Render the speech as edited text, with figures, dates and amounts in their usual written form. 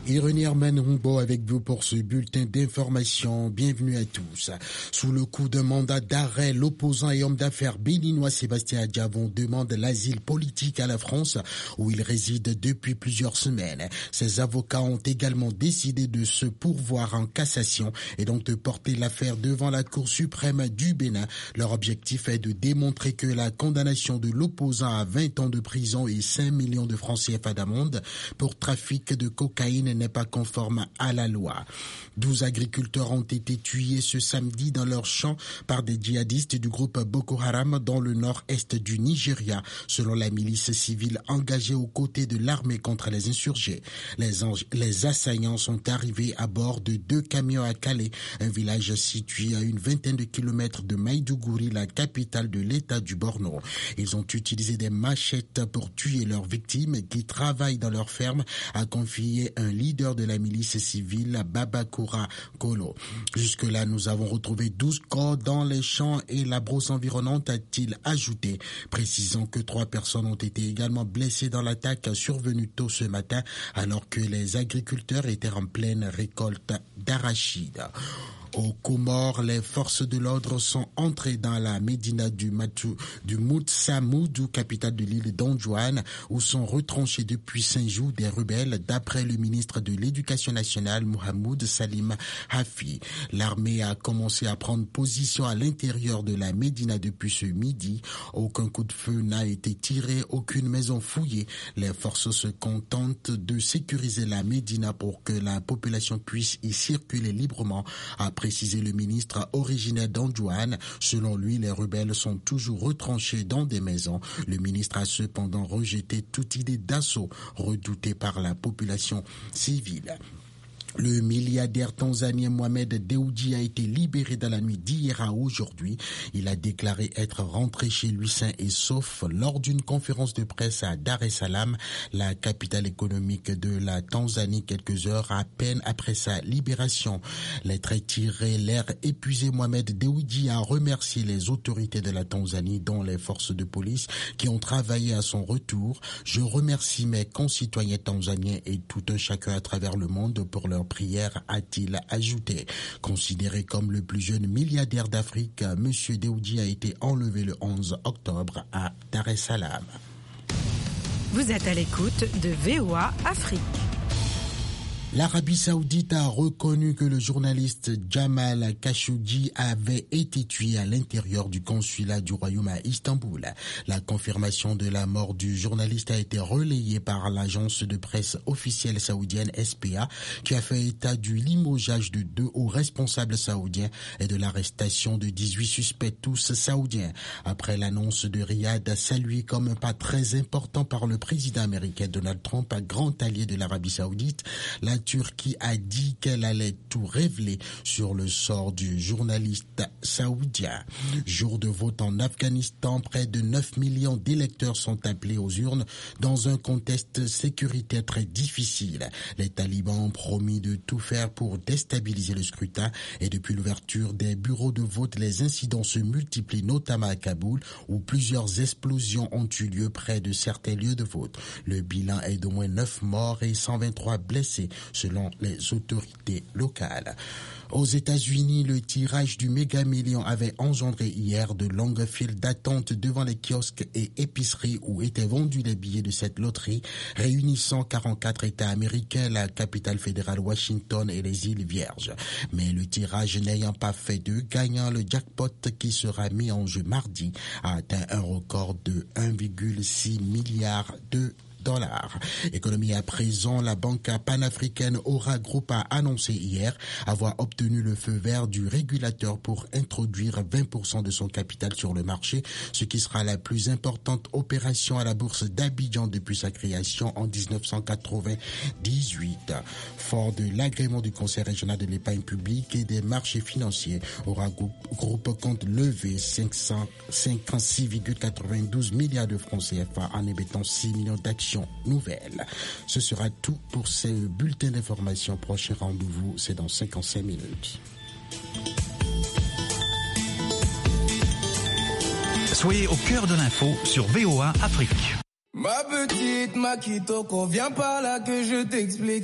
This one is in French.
Irénée Herman-Rumbo avec vous pour ce bulletin d'information. Bienvenue à tous. Sous le coup d'un mandat d'arrêt, l'opposant et homme d'affaires béninois Sébastien Adjavon demande l'asile politique à la France où il réside depuis plusieurs semaines. Ses avocats ont également décidé de se pourvoir en cassation et donc de porter l'affaire devant la Cour suprême du Bénin. Leur objectif est de démontrer que la condamnation de l'opposant à 20 ans de prison et 5 millions de francs CFA d'amende pour trafic de cocaïne n'est pas conforme à la loi. 12 agriculteurs ont été tués ce samedi dans leurs champs par des djihadistes du groupe Boko Haram dans le nord-est du Nigeria, selon la milice civile engagée aux côtés de l'armée contre les insurgés. Les assaillants sont arrivés à bord de 2 camions à Calais, un village situé à une vingtaine de kilomètres de Maïdougouri, la capitale de l'état du Borno. Ils ont utilisé des machettes pour tuer leurs victimes qui travaillent dans leur ferme, a confié un leader de la milice civile, Babakura Kolo. Jusque-là, nous avons retrouvé 12 corps dans les champs et la brousse environnante, a-t-il ajouté, précisant que 3 personnes ont été également blessées dans l'attaque survenue tôt ce matin, alors que les agriculteurs étaient en pleine récolte d'arachides. Aux Comores, les forces de l'ordre sont entrées dans la médina du Moutsamoudou, capitale de l'île d'Anjouane, où sont retranchés depuis 5 jours des rebelles, d'après le ministre de l'Éducation nationale, Mohamed Salim Hafi. L'armée a commencé à prendre position à l'intérieur de la médina depuis ce midi. Aucun coup de feu n'a été tiré, aucune maison fouillée. Les forces se contentent de sécuriser la médina pour que la population puisse y circuler librement, a précisé le ministre originaire d'Anjouane. Selon lui, les rebelles sont toujours retranchés dans des maisons. Le ministre a cependant rejeté toute idée d'assaut redoutée par la population civile. Le milliardaire tanzanien Mohamed Dewji a été libéré dans la nuit d'hier à aujourd'hui. Il a déclaré être rentré chez lui sain et sauf lors d'une conférence de presse à Dar es Salaam, la capitale économique de la Tanzanie, quelques heures à peine après sa libération. Les traits tirés, l'air épuisé, Mohamed Dewji a remercié les autorités de la Tanzanie, dont les forces de police, qui ont travaillé à son retour. Je remercie mes concitoyens tanzaniens et tout un chacun à travers le monde pour leur prière, a-t-il ajouté. Considéré comme le plus jeune milliardaire d'Afrique, M. Dewji a été enlevé le 11 octobre à Dar es Salaam. Vous êtes à l'écoute de VOA Afrique. L'Arabie Saoudite a reconnu que le journaliste Jamal Khashoggi avait été tué à l'intérieur du consulat du royaume à Istanbul. La confirmation de la mort du journaliste a été relayée par l'agence de presse officielle saoudienne SPA, qui a fait état du limogeage de 2 hauts responsables saoudiens et de l'arrestation de 18 suspects, tous saoudiens. Après l'annonce de Riyad, saluée comme un pas très important par le président américain Donald Trump, grand allié de l'Arabie Saoudite, la Turquie a dit qu'elle allait tout révéler sur le sort du journaliste saoudien. Jour de vote en Afghanistan, près de 9 millions d'électeurs sont appelés aux urnes dans un contexte sécuritaire très difficile. Les talibans ont promis de tout faire pour déstabiliser le scrutin et depuis l'ouverture des bureaux de vote, les incidents se multiplient, notamment à Kaboul, où plusieurs explosions ont eu lieu près de certains lieux de vote. Le bilan est d'au moins 9 morts et 123 blessés, selon les autorités locales. Aux États-Unis, le tirage du méga million avait engendré hier de longues files d'attente devant les kiosques et épiceries où étaient vendus les billets de cette loterie, réunissant 44 États américains, la capitale fédérale Washington et les îles Vierges. Mais le tirage n'ayant pas fait de gagnant, le jackpot qui sera mis en jeu mardi a atteint un record de 1,6 milliard de dollars. Économie à présent, la banque panafricaine Aura Group a annoncé hier avoir obtenu le feu vert du régulateur pour introduire 20% de son capital sur le marché, ce qui sera la plus importante opération à la bourse d'Abidjan depuis sa création en 1998. Fort de l'agrément du Conseil régional de l'épargne publique et des marchés financiers, Aura Group compte lever 556,92 milliards de francs CFA en émettant 6 millions d'actions nouvelles. Ce sera tout pour ce bulletin d'information. Prochain rendez-vous, c'est dans 55 minutes. Soyez au cœur de l'info sur VOA Afrique. Ma petite Makitoko, viens par là que je t'explique.